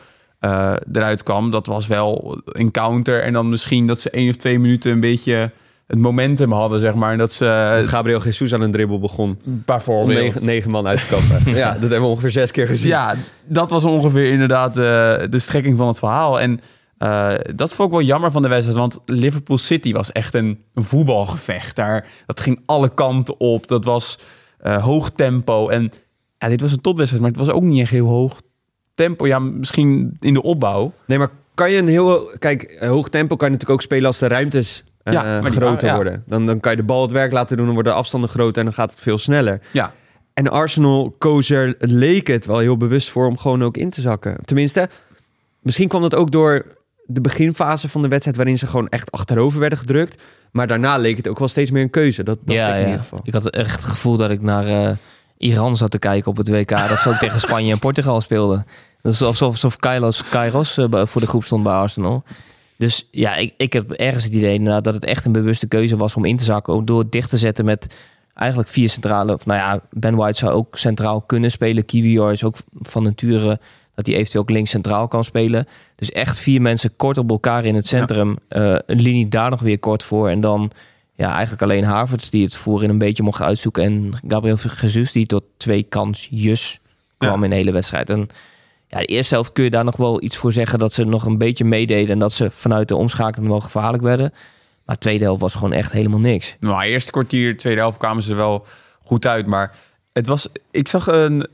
[SPEAKER 6] eruit kwam... dat was wel een counter. En dan misschien dat ze 1 of 2 minuten een beetje... het momentum hadden, zeg maar. Dat
[SPEAKER 5] Gabriel Jesus aan een dribbel begon.
[SPEAKER 6] Bijvoorbeeld.
[SPEAKER 5] Om 9 man uit te kappen. Ja, dat hebben we ongeveer 6 keer gezien.
[SPEAKER 6] Ja, dat was ongeveer inderdaad de strekking van het verhaal. En dat vond ik wel jammer van de wedstrijd. Want Liverpool City was echt een voetbalgevecht. Dat ging alle kanten op. Dat was hoog tempo. En ja, dit was een topwedstrijd, maar het was ook niet echt heel hoog tempo. Ja, misschien in de opbouw.
[SPEAKER 5] Nee, maar kan je hoog tempo kan je natuurlijk ook spelen als de ruimtes... groter worden. Dan kan je de bal het werk laten doen, dan worden de afstanden groter en dan gaat het veel sneller.
[SPEAKER 6] Ja.
[SPEAKER 5] En Arsenal koos er, leek het wel heel bewust voor om gewoon ook in te zakken. Tenminste, misschien kwam dat ook door de beginfase van de wedstrijd waarin ze gewoon echt achterover werden gedrukt. Maar daarna leek het ook wel steeds meer een keuze. Dat in ieder geval.
[SPEAKER 4] Ik had echt het gevoel dat ik naar Iran zat te kijken op het WK. Dat ze ook tegen Spanje en Portugal speelden. Dat is alsof Kairos voor de groep stond bij Arsenal. Dus ja, ik heb ergens het idee dat het echt een bewuste keuze was om in te zakken. Ook door dicht te zetten met eigenlijk 4 centrale. Of nou ja, Ben White zou ook centraal kunnen spelen. Kiwior is ook van nature dat hij eventueel ook links centraal kan spelen. Dus echt 4 mensen kort op elkaar in het centrum. Ja. Een linie daar nog weer kort voor. En dan ja, eigenlijk alleen Havertz die het voorin een beetje mocht uitzoeken. En Gabriel Jesus die tot 2 kansjes kwam in de hele wedstrijd. En ja, de eerste helft kun je daar nog wel iets voor zeggen dat ze nog een beetje meededen en dat ze vanuit de omschakeling wel gevaarlijk werden. Maar de tweede helft was gewoon echt helemaal niks.
[SPEAKER 6] Nou, eerste kwartier, tweede helft kwamen ze er wel goed uit. Maar het was, ik zag een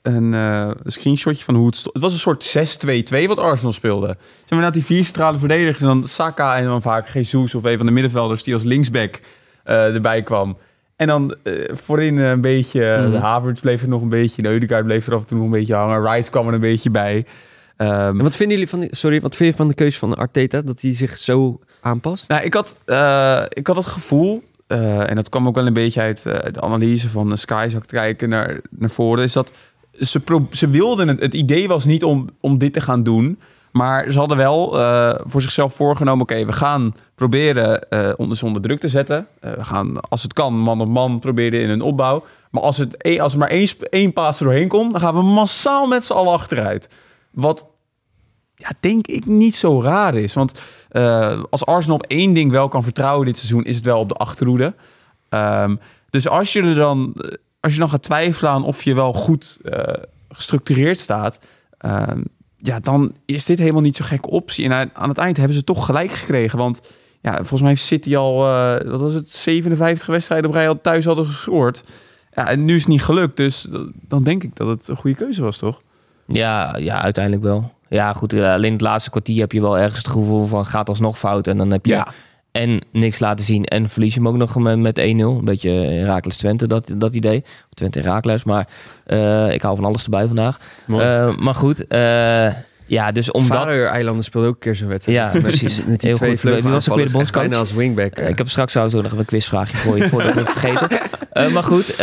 [SPEAKER 6] screenshotje van hoe het stond. Het was een soort 6-2-2 wat Arsenal speelde. Ze hebben inderdaad die 4 centrale verdedigers en dan Saka en dan vaak Jesus of een van de middenvelders die als linksback erbij kwam. En dan voorin een beetje... De Havertz bleef er nog een beetje. De Ødegaard bleef er af en toe nog een beetje hangen. Rice kwam er een beetje bij.
[SPEAKER 5] En wat vinden jullie wat vind je van de keuze van Arteta? Dat hij zich zo aanpast?
[SPEAKER 6] Nou, ik had het gevoel, en dat kwam ook wel een beetje uit de analyse van Sky, zou ik kijken naar voren, is dat ze wilden het idee was niet om dit te gaan doen, maar ze hadden wel voor zichzelf voorgenomen, oké, we gaan proberen ons onder druk te zetten. We gaan, als het kan, man op man proberen in een opbouw. Maar als er maar één paas er doorheen komt, dan gaan we massaal met z'n allen achteruit. Wat, denk ik niet zo raar is. Want als Arsenal op één ding wel kan vertrouwen dit seizoen, is het wel op de achterhoede. Dus als je dan gaat twijfelen aan of je wel goed gestructureerd staat, dan is dit helemaal niet zo'n gekke optie. En aan het eind hebben ze toch gelijk gekregen. Want volgens mij heeft City al 57 wedstrijden op rij al thuis hadden gescoord. Ja, en nu is het niet gelukt. Dus dan denk ik dat het een goede keuze was, toch?
[SPEAKER 4] Ja, uiteindelijk wel. Ja, goed. Alleen het laatste kwartier heb je wel ergens het gevoel van gaat alsnog fout. En dan heb je en niks laten zien. En verlies je hem ook nog met 1-0. Een beetje Heracles Twente, dat idee. Of Twente Heracles. Maar ik hou van alles erbij vandaag. Maar goed. Dus omdat...
[SPEAKER 5] Faroe-eilanden speelde ook een keer zo'n wedstrijd.
[SPEAKER 4] Ja, precies. Met die heel goed. Wie was ook weer de bondscoach?
[SPEAKER 5] Bijna als wingback.
[SPEAKER 4] Ik heb straks ook nog een quizvraagje voor je, voordat we het vergeten. Maar goed,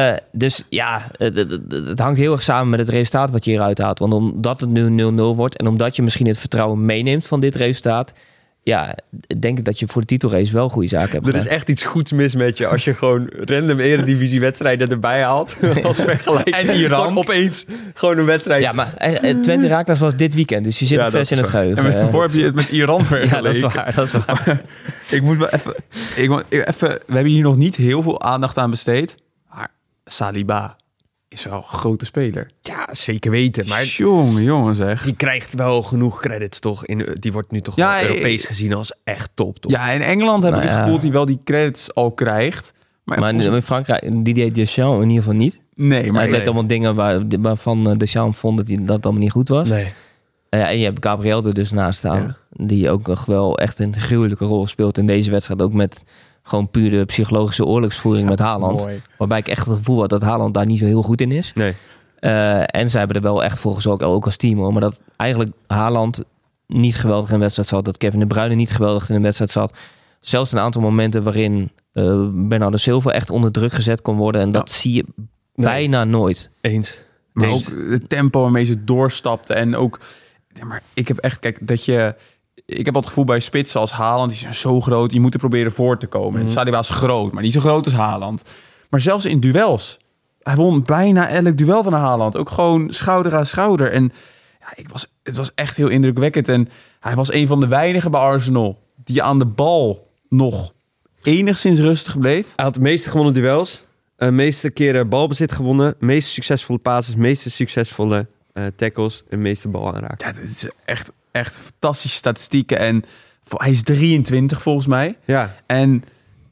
[SPEAKER 4] het hangt heel erg samen met het resultaat wat je hieruit haalt. Want omdat het nu 0-0 wordt en omdat je misschien het vertrouwen meeneemt van dit resultaat, denk ik dat je voor de titelrace wel goede zaken hebt gedaan.
[SPEAKER 5] Er is echt iets goeds mis met je als je gewoon random eredivisiewedstrijden erbij haalt. Als vergelijking. En Iran opeens gewoon een wedstrijd.
[SPEAKER 4] Ja, maar Twente Heracles was dit weekend, dus je zit nog vers in het geheugen.
[SPEAKER 6] En voor heb je het met Iran vergeleken.
[SPEAKER 4] Ja, dat is waar.
[SPEAKER 6] Ik moet wel even... We hebben hier nog niet heel veel aandacht aan besteed. Maar Saliba is wel een grote speler.
[SPEAKER 5] Ja, zeker weten. Maar
[SPEAKER 6] jongen zeg.
[SPEAKER 5] Die krijgt wel genoeg credits, toch? Die wordt nu toch wel Europees gezien als echt top, toch?
[SPEAKER 6] Ja, in Engeland heb ik het gevoel dat hij wel die credits al krijgt.
[SPEAKER 4] Maar in Frankrijk, Didier Deschamps in ieder geval niet.
[SPEAKER 6] Nee, maar
[SPEAKER 4] hij deed allemaal dingen waarvan Deschamps vond dat dat allemaal niet goed was.
[SPEAKER 5] Nee.
[SPEAKER 4] En je hebt Gabriel er dus naast staan. Ja. Die ook nog wel echt een gruwelijke rol speelt in deze wedstrijd. Ook met gewoon puur de psychologische oorlogsvoering met Haaland. Waarbij ik echt het gevoel had dat Haaland daar niet zo heel goed in is.
[SPEAKER 5] Nee.
[SPEAKER 4] En ze hebben er wel echt voor gezorgd, ook als team hoor. Maar dat eigenlijk Haaland niet geweldig in de wedstrijd zat. Dat Kevin De Bruyne niet geweldig in de wedstrijd zat. Zelfs een aantal momenten waarin Bernardo Silva echt onder druk gezet kon worden. En dat zie je bijna nooit.
[SPEAKER 5] Eens.
[SPEAKER 6] Maar ook het tempo waarmee ze doorstapten. En ook... Ja, maar ik heb echt... Kijk, ik heb al het gevoel bij spitsen als Haaland, die zijn zo groot, die moeten proberen voor te komen. Saliba is groot, maar niet zo groot als Haaland. Maar zelfs in duels. Hij won bijna elk duel van Haaland. Ook gewoon schouder aan schouder. En het was echt heel indrukwekkend. En hij was een van de weinigen bij Arsenal die aan de bal nog enigszins rustig bleef.
[SPEAKER 5] Hij had de meeste gewonnen duels. Meeste keren balbezit gewonnen. Meeste succesvolle passes. Meeste succesvolle tackles. En meeste bal aanraken.
[SPEAKER 6] Ja, dit is echt fantastische statistieken. En hij is 23 volgens mij.
[SPEAKER 5] Ja.
[SPEAKER 6] En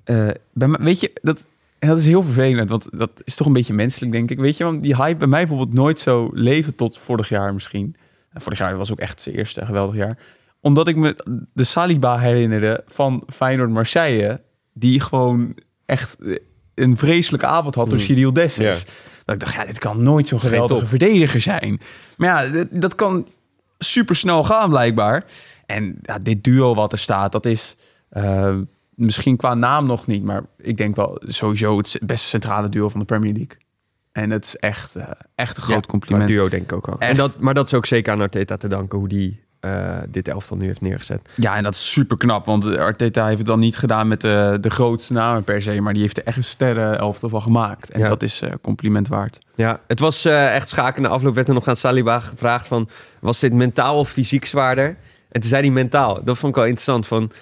[SPEAKER 6] weet je, dat is heel vervelend. Want dat is toch een beetje menselijk, denk ik. Weet je, want die hype bij mij bijvoorbeeld nooit zo leven tot vorig jaar misschien. En vorig jaar was ook echt zijn eerste geweldig jaar. Omdat ik me de Saliba herinnerde van Feyenoord Marseille. Die gewoon echt een vreselijke avond had door Cyril Dessers. Ja. Dat ik dacht, dit kan nooit zo'n geweldige verdediger zijn. Maar dat kan super snel gaan blijkbaar. En dit duo wat er staat, dat is misschien qua naam nog niet, maar ik denk wel sowieso het beste centrale duo van de Premier League. En het is echt een groot compliment.
[SPEAKER 5] Het duo denk ik ook al. Maar dat is ook zeker aan Arteta te danken, hoe die dit elftal nu heeft neergezet.
[SPEAKER 6] Ja, en dat is super knap, want Arteta heeft het dan niet gedaan met de grootste namen per se, maar die heeft er echt een sterren elftal van gemaakt. En dat is compliment waard.
[SPEAKER 5] Ja, het was echt schaken. Na afloop werd er nog aan Saliba gevraagd van, was dit mentaal of fysiek zwaarder? En toen zei hij mentaal. Dat vond ik wel interessant.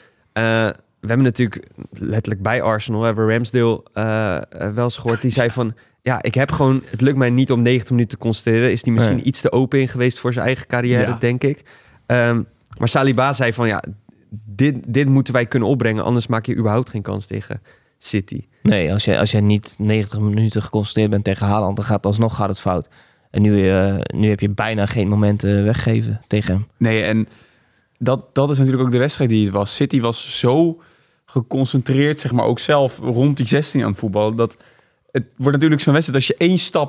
[SPEAKER 5] We hebben natuurlijk letterlijk bij Arsenal, hebben Ramsdale wel eens gehoord. Die zei van, ik heb gewoon, het lukt mij niet om 90 minuten te concentreren. Is die misschien iets te open in geweest voor zijn eigen carrière, denk ik. Maar Saliba zei van, dit moeten wij kunnen opbrengen. Anders maak je überhaupt geen kans tegen City.
[SPEAKER 4] Nee, als jij niet 90 minuten geconcentreerd bent tegen Haaland, dan gaat het fout. En nu heb je bijna geen momenten weggegeven tegen hem.
[SPEAKER 6] Nee, en dat is natuurlijk ook de wedstrijd die het was. City was zo geconcentreerd, zeg maar, ook zelf rond die 16 aan het voetbal. Dat het wordt natuurlijk zo'n wedstrijd, als je één stap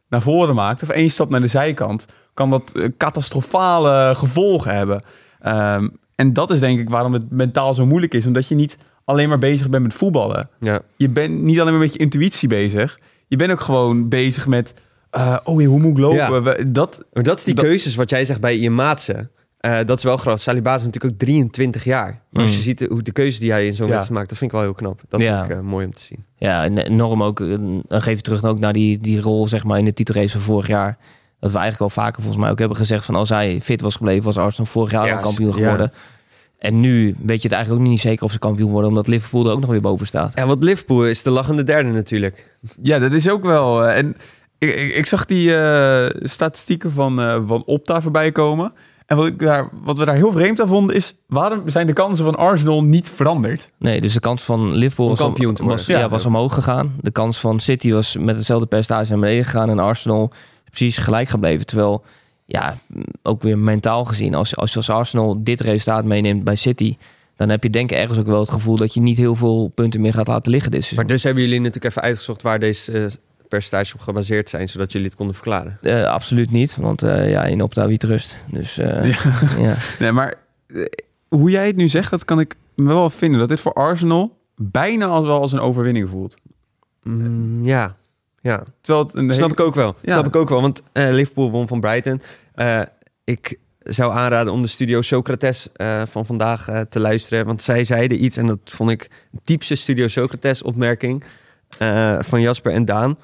[SPEAKER 6] naar voren maakt, of 1 stap naar de zijkant, kan dat catastrofale gevolgen hebben. En dat is denk ik waarom het mentaal zo moeilijk is. Omdat je niet alleen maar bezig bent met voetballen. Ja. Je bent niet alleen maar met je intuïtie bezig. Je bent ook gewoon bezig met... hoe moet ik lopen?
[SPEAKER 5] Ja. Dat is die keuzes wat jij zegt bij Ian Maatsen. Dat is wel grappig. Saliba is natuurlijk ook 23 jaar. Maar als je ziet hoe de keuzes die hij in zo'n wedstrijd maakt... dat vind ik wel heel knap. Dat vind ik mooi om te zien.
[SPEAKER 4] Ja, en enorm ook... Dan geef je terug ook naar die rol zeg maar in de titelrace van vorig jaar. Dat we eigenlijk al vaker volgens mij ook hebben gezegd... van als hij fit was gebleven, was Arsenal vorig jaar al kampioen geworden. Ja. En nu weet je het eigenlijk ook niet zeker of ze kampioen worden... omdat Liverpool er ook nog weer boven staat.
[SPEAKER 5] Ja, want Liverpool is de lachende derde natuurlijk.
[SPEAKER 6] Ja, dat is ook wel... en ik zag die statistieken van Opta voorbij komen... En wat we daar heel vreemd aan vonden is... waarom zijn de kansen van Arsenal niet veranderd?
[SPEAKER 4] Nee, dus de kans van Liverpool was omhoog gegaan. De kans van City was met hetzelfde percentage naar beneden gegaan... en Arsenal precies gelijk gebleven. Terwijl, ook weer mentaal gezien... als Arsenal dit resultaat meeneemt bij City... dan heb je denk ik ergens ook wel het gevoel... dat je niet heel veel punten meer gaat laten liggen.
[SPEAKER 5] Maar dus hebben jullie natuurlijk even uitgezocht... waar deze... percentage op gebaseerd zijn, zodat jullie het konden verklaren?
[SPEAKER 4] Absoluut niet, want in Opta wie rust. Dus, ja.
[SPEAKER 6] Nee, maar hoe jij het nu zegt, dat kan ik wel vinden. Dat dit voor Arsenal bijna als een overwinning voelt.
[SPEAKER 5] Ja.
[SPEAKER 6] Terwijl het
[SPEAKER 5] snap ik ook wel. Snap ik ook wel, want Liverpool won van Brighton. Ik zou aanraden om de Studio Socrates van vandaag te luisteren, want zij zeiden iets en dat vond ik een typische Studio Socrates opmerking van Jasper en Daan.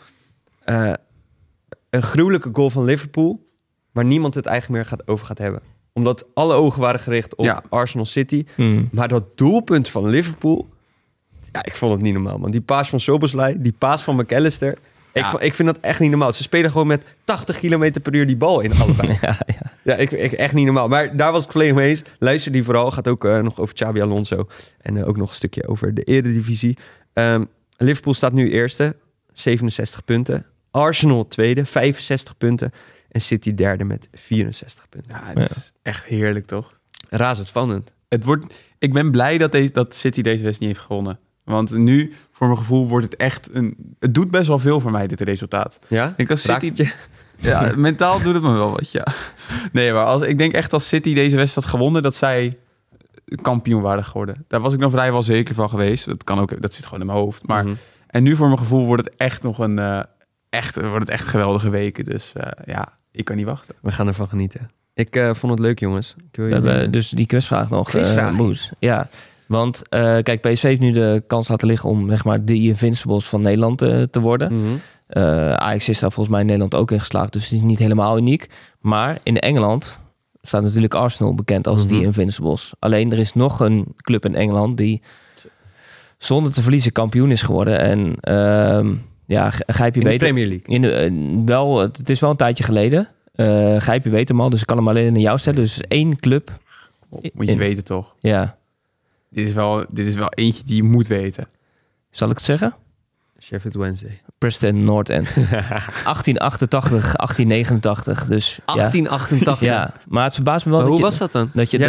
[SPEAKER 5] Een gruwelijke goal van Liverpool, waar niemand het eigenlijk meer over gaat hebben. Omdat alle ogen waren gericht op Arsenal City. Maar dat doelpunt van Liverpool, ik vond het niet normaal, man. Die paas van Szoboszlai, die paas van McAllister. Ja. Ik vind dat echt niet normaal. Ze spelen gewoon met 80 km per uur die bal in allebei. Ik echt niet normaal. Maar daar was ik volledig mee eens. Luister die vooral. Gaat ook nog over Xabi Alonso. En ook nog een stukje over de Eredivisie. Liverpool staat nu eerste, 67 punten. Arsenal tweede, 65 punten. En City derde met 64 punten.
[SPEAKER 6] Ja, het is echt heerlijk, toch?
[SPEAKER 5] Razendspannend.
[SPEAKER 6] Ik ben blij dat City deze wedstrijd niet heeft gewonnen. Want nu, voor mijn gevoel, wordt het echt het doet best wel veel voor mij, dit resultaat.
[SPEAKER 5] Ja?
[SPEAKER 6] Ik als City... Ja, mentaal doet het me wel wat, ja. Nee, maar ik denk echt als City deze wedstrijd had gewonnen... dat zij kampioen waren geworden. Daar was ik nog vrijwel zeker van geweest. Dat zit gewoon in mijn hoofd. Maar, en nu voor mijn gevoel wordt het echt nog echt geweldige weken. Dus ik kan niet wachten.
[SPEAKER 5] We gaan ervan genieten. Ik vond het leuk, jongens.
[SPEAKER 4] We hebben dus die quizvraag nog. Moes. Ja, want kijk, PSV heeft nu de kans laten liggen om zeg maar de Invincibles van Nederland te worden. Ajax is daar volgens mij in Nederland ook in geslaagd. Dus het is niet helemaal uniek. Maar in Engeland staat natuurlijk Arsenal bekend als die Invincibles. Alleen er is nog een club in Engeland die zonder te verliezen kampioen is geworden. En Gijp je
[SPEAKER 5] in
[SPEAKER 4] beter.
[SPEAKER 5] De Premier
[SPEAKER 4] League. Het is wel een tijdje geleden. Gijp je weet hem al, dus ik kan hem alleen naar jou stellen. Dus 1 club.
[SPEAKER 6] Moet je weten toch?
[SPEAKER 4] Ja.
[SPEAKER 6] Dit is wel eentje die je moet weten.
[SPEAKER 4] Zal ik het zeggen?
[SPEAKER 3] Sheffield Wednesday.
[SPEAKER 4] Preston North End. 1888, 1889. Dus,
[SPEAKER 5] 1888?
[SPEAKER 4] Ja, maar het verbaast me wel.
[SPEAKER 5] Hoe was dat dan?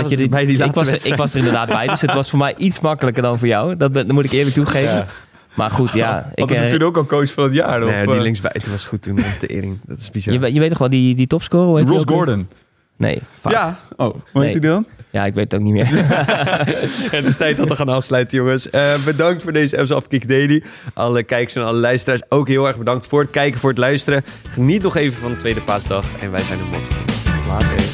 [SPEAKER 4] Ik was er inderdaad bij, dus het was voor mij iets makkelijker dan voor jou. Dat moet ik eerlijk toegeven. Ja. Maar goed, ja.
[SPEAKER 6] Want was toen ook al coach van het jaar?
[SPEAKER 5] Nee, die linksbuiten was goed toen. De ering. Dat is bizar.
[SPEAKER 4] Je weet toch wel die topscorer?
[SPEAKER 6] Ross Gordon.
[SPEAKER 4] Nee, fout.
[SPEAKER 6] Ja. Oh, hoe heet hij dan?
[SPEAKER 4] Ja, ik weet het ook niet meer.
[SPEAKER 5] Het is tijd dat we gaan afsluiten, jongens. Bedankt voor deze FC Afkikken Daily. Alle kijkers en alle luisteraars ook heel erg bedankt voor het kijken, voor het luisteren. Geniet nog even van de tweede paasdag. En wij zijn er morgen. Later.